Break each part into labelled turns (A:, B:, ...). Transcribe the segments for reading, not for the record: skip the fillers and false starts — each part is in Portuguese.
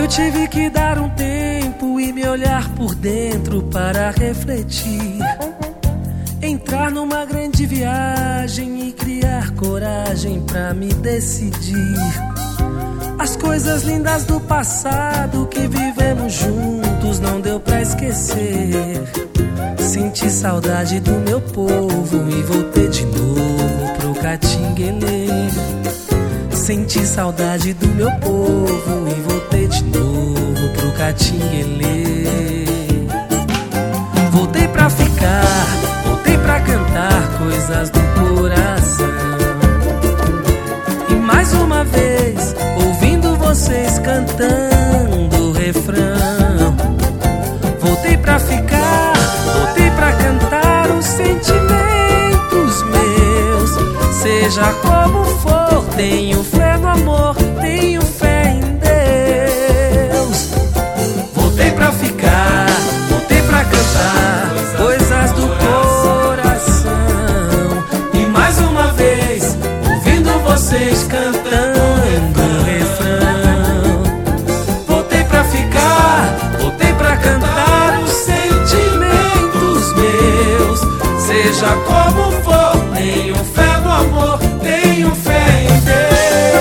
A: tive que dar um tempo e me olhar por dentro para refletir, entrar numa grande viagem e criar coragem pra me decidir. As coisas lindas do passado que vivemos juntos não deu pra esquecer. Senti saudade do meu povo e voltei de novo pro Catinguelê. Senti saudade do meu povo e voltei de novo pro Catinguelê. Voltei pra ficar, voltei pra cantar coisas do coração. E mais uma vez, ouvindo vocês cantando o refrão. Voltei pra ficar, voltei pra cantar os sentimentos meus. Seja como for, tenho fé no amor, tenho fé em Deus. Voltei pra ficar, voltei pra cantar coisas do coração. E mais uma vez, ouvindo vocês cantando o refrão. Voltei pra ficar, voltei pra cantar os sentimentos meus. Seja como for, tenho fé no amor, tenho fé em Deus.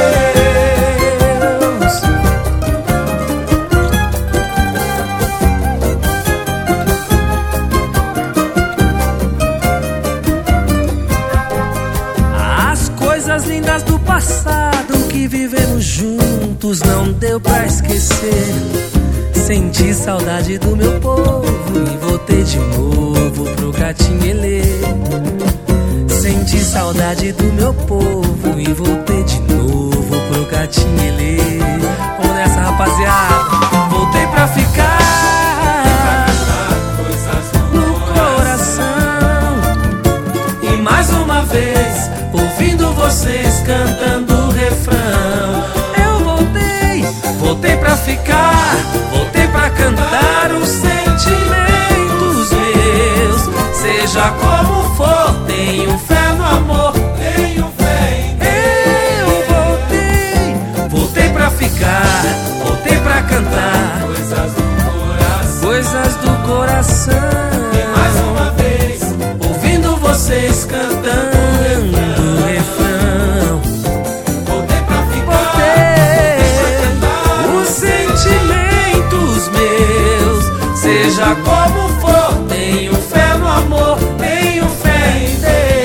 A: As coisas lindas do passado que vivemos juntos não deu pra esquecer. Senti saudade do meu povo e voltei de novo pro Catinguelê. Senti saudade do meu povo e voltei de novo pro Catinguelê. Vamos nessa, rapaziada. Voltei pra ficar no coração. E mais uma vez, ouvindo vocês cantando o refrão. Eu voltei, voltei pra ficar, voltei pra cantar os sentimentos meus. Seja como for, tenho fé no amor, tenho fé em Deus. Eu voltei, voltei pra ficar, voltei pra cantar coisas do coração, coisas do coração. E mais uma vez, ouvindo vocês cantando o refrão. Voltei pra ficar, voltei pra cantar os sentimentos meus. Seja como for, tenho fé no amor, tenho fé em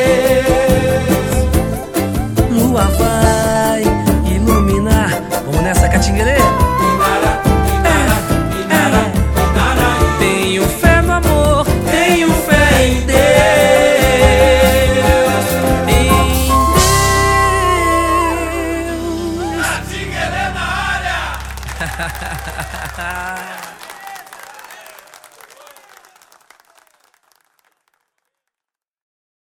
A: Deus. Lua vai iluminar. Vamos nessa, Catinguelê. Tenho fé no amor, tenho fé em Deus. Em Deus.
B: Catinguelê na área!